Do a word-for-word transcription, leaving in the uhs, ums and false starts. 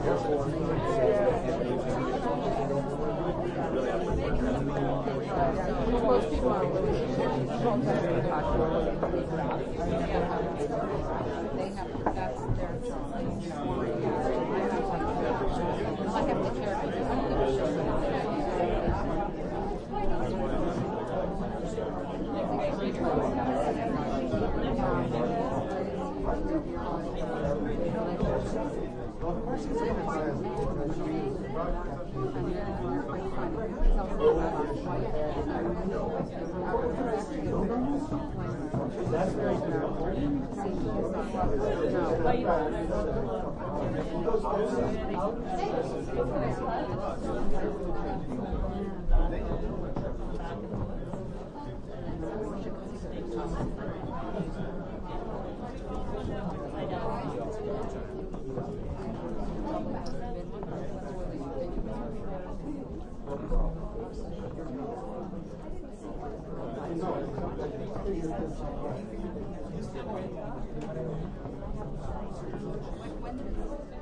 Most people are really they have that's their job. I have to care because I'm going to show them. When